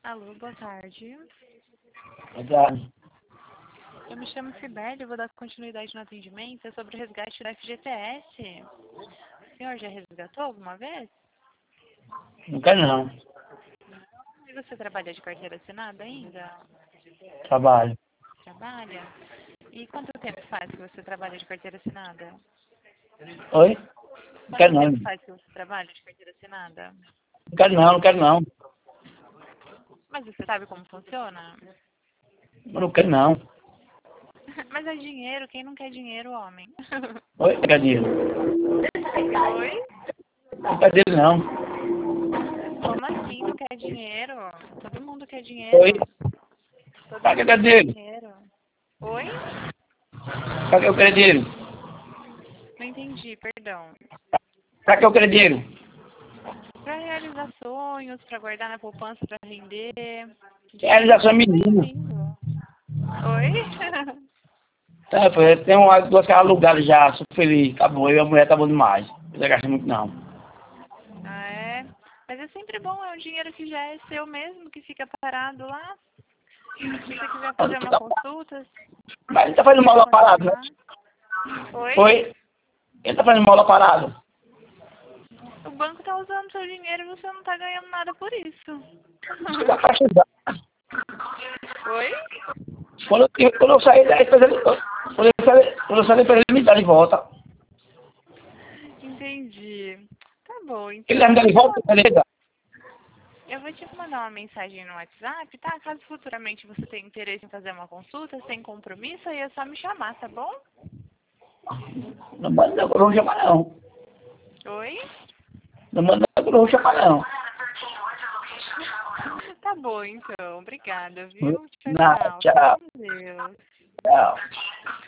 Alô, boa tarde. Verdade. Eu me chamo Sibeli, eu vou dar continuidade no atendimento. É sobre o resgate da FGTS. O senhor já resgatou alguma vez? Não quero não. E você trabalha de carteira assinada ainda? Trabalho. Trabalha? E quanto tempo faz que você trabalha de carteira assinada? Oi? Não quero Quanto não. tempo faz que você trabalha de carteira assinada? Não quero não, não quero não. Mas você sabe como funciona? Não quero não. Mas é dinheiro, quem não quer dinheiro, homem? Oi? Não quero dinheiro. Oi? Não quero dinheiro não. Como assim não quer dinheiro? Todo mundo quer Oi? dinheiro. Todo Pra que eu mundo quero quer dinheiro? dinheiro. Oi? Pra que eu quero dinheiro? Não entendi, perdão. Pra que eu quero dinheiro? Para realizar sonhos, para guardar na poupança, para render. Dinheiro é Realização sempre menina. bem-vindo. Oi? Tá, eu tenho uma, duas casas alugadas já, sou feliz. Acabou, eu e a mulher tá bom demais. Não precisa gastar muito não. Ah, é? Mas é sempre bom, é um dinheiro que já é seu mesmo, que fica parado lá. Se você quiser fazer uma consulta, Mas ele tá se fazendo quiser mola parada, né? continuar. Oi? Oi? Ele tá fazendo mola parada. O banco está usando seu dinheiro e você não está ganhando nada por isso. Isso dá pra ajudar. Oi? Quando eu sair da empresa, quando eu sair da empresa, ele me dá de volta. Entendi. Tá bom, Ele vai me então. dar de volta, beleza? Eu vou te mandar uma mensagem no WhatsApp, tá? Caso futuramente você tenha interesse em fazer uma consulta sem compromisso, aí é só me chamar, tá bom? Não manda eu não vou chamar não. Oi? Não manda eu não vou chamar não. Tá bom, então. Obrigada, viu? Tchau, Nada, tchau. Fica tchau. com Deus. Tchau.